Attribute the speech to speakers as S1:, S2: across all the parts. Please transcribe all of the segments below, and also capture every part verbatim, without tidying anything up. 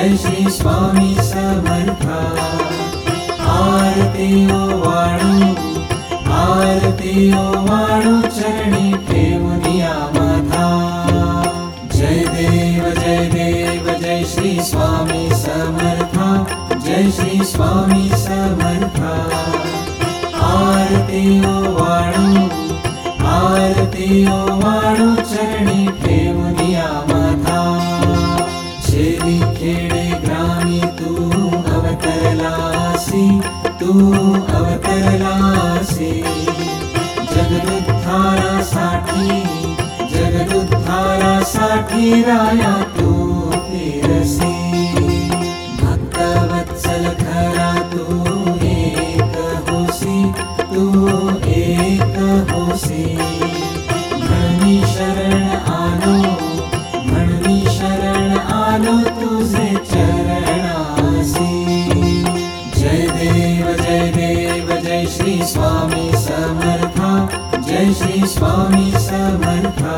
S1: जय श्री स्वामी समर्था। आरती ओवाळू आरती ओवाळू चरणी ठेवूनिया माथा। जय देव जय देव जय श्री स्वामी समर्था। जय श्री स्वामी समर्था। आरती ओवाळू आरती ओवाळू चरणी ठेवूनिया माथा। शेरी खेडे ग्रामी तू अवतरलासी तू अवतरलासी। जगदुद्धारासाठी जगदुद्धारासाठी राया तू फिरसी। भक्तवत्सल खरा तू एक होसी तू एक होसी। म्हणून शरण आलो म्हणून शरण आलो तुझे चरणासी। जय देव जय देव जय श्री स्वामी समर्था। जय श्री स्वामी समर्था।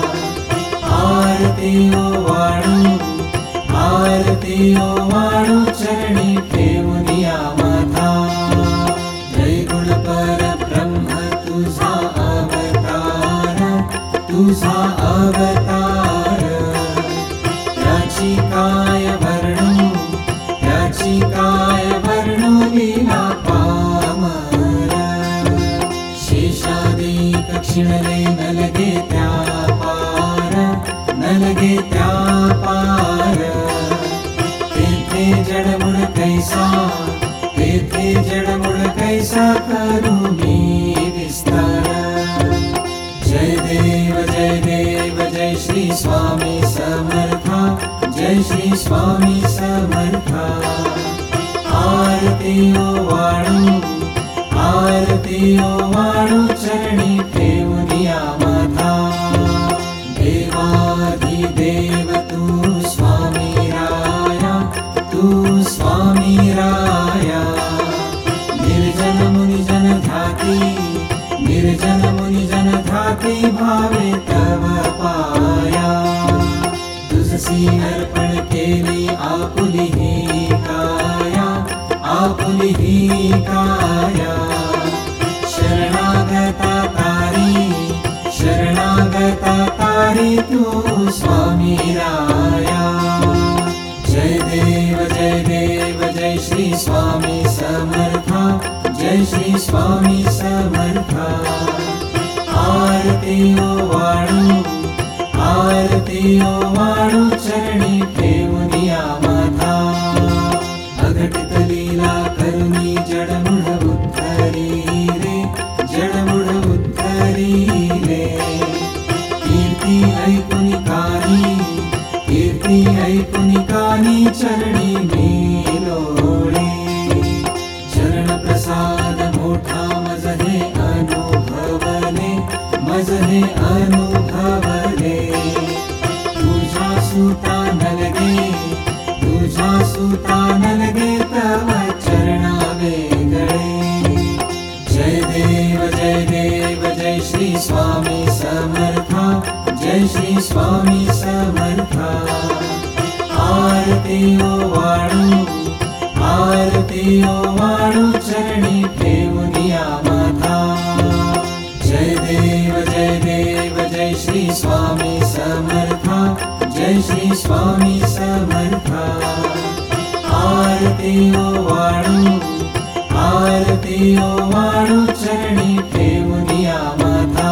S1: आरती ओवाळू आरती ओवाळू चरणी ठेवूनिया माथा। त्रैगुण परब्रह्म तुझा अवतार तुझा अवतार। त्याची काय वर्णू त्याची काय वर्णू लीला पामर। शेषादिक क्षिणले नलगे त्या पार नलगे त्या पार। तेथे जडमुड कैसा तेथे जडमुड कैसा करू मी विस्तार। जय देव जय देव जय श्री स्वामी समर्था। जय श्री स्वामी समर्था। आरती ओवाळू आरती ओवाळू चरणी ठेवूनिया माथा। देवाधिदेव तू स्वामी राया तू स्वामी राया। निर्जन मुनिजन ध्याती निर्जन मुनिजन ध्याती भावे तव पाया। तुझसी अर्पण केली आपुली ही काया आपुली ही काया। शरणागता तारी शरणागता तारी तू स्वामी राया। जय देव जय देव जय श्री स्वामी समर्था। जय श्री स्वामी समर्था। आरती ओवाळू आरती ओवाळू चरणी ठेवूनिया माथा। अघटित लीला करुणी जडमुढ उद्धरी रे जडमुढ उद्धरी रे। कीर्ती ऐकुनी कानी कीर्ती ऐकुनी कानी चरणी मी लोळे। चरण प्रसाद मोठा मज हे अनुभवले मज हे अनुभवले। तुझा सुता नलगे तुझा सुता नलगे तव चरणा वेगळे। जय देव जय देव जय श्री स्वामी समर्था। जय श्री स्वामी समर्था। आरती ओवाळू आरती ओवाळू चरणी ठेवूनिया माथा। जय देव जय देव जय श्री स्वामी समर्था। जय श्री स्वामी समर्था। आरती ओवाळू आरती ओवाळू चरणी ठेवूनिया माथा।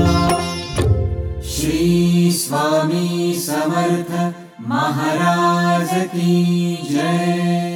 S1: श्री स्वामी समर्थ महाराज की जय।